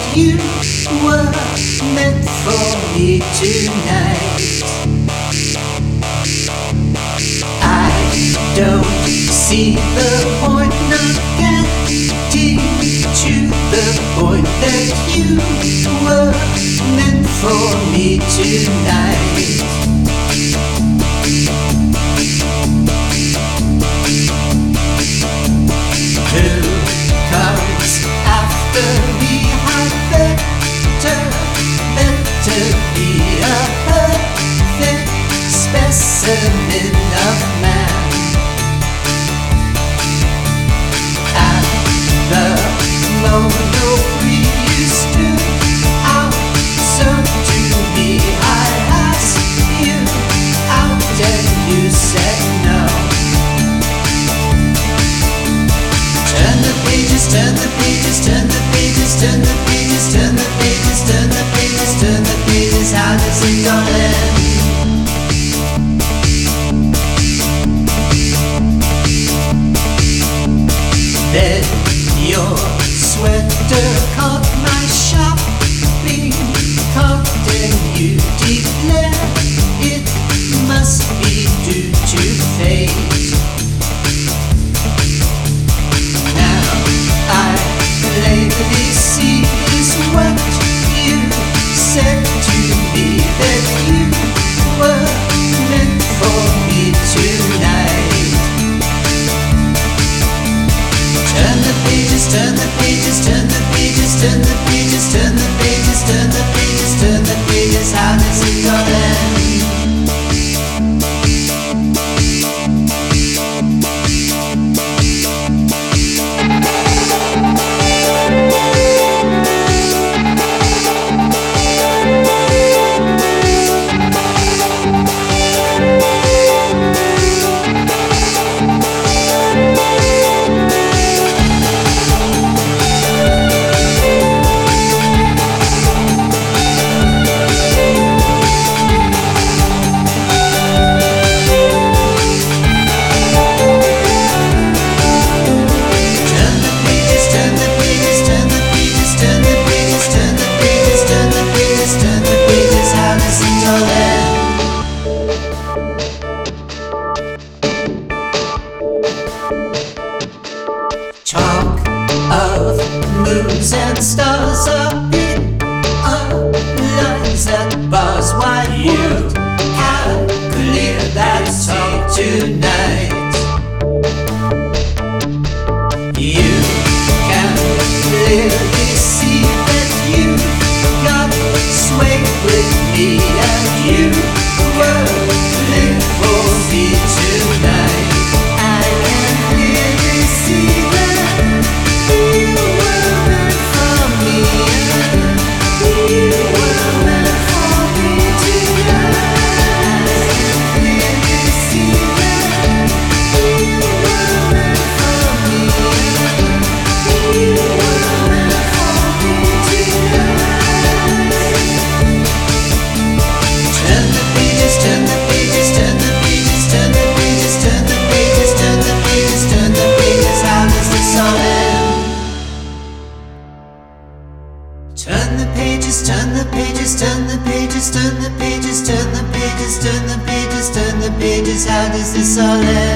you were meant for me tonight. I don't see the point of getting to the point that you were meant for me tonight. Who comes after me had better be a perfect specimen of man. At the moment we stood out, so to me I asked you out and you said no. Turn the pages, turn the pages, turn the pages, turn the pages, turn the pages, turn the pages, turn the pages. How does it all end? Then your sweater caught my shopping cart and you declare it must be due to fate. Now I plainly see is what you said to me, that you were meant for me tonight. Turn the pages, turn the pages, turn the pages, turn the pages, turn the pages, turn the pages, turn the pages. How does it all end? Talk of moons and stars, a bit of lines and bars. Why you can clear that talk tonight? You can clearly see that you got sway with me, and you were meant for me tonight. I can clearly see that you were meant for me, and you were meant for me tonight. I can clearly see that you were meant for me, and you were meant for me tonight. Turn the pages, turn the pages, turn the pages, turn the pages, turn the pages, turn the pages, turn the pages. How does this all end? Turn the pages, turn the pages, turn the pages, turn the pages, turn the pages, turn the pages, turn the pages. How does this all end?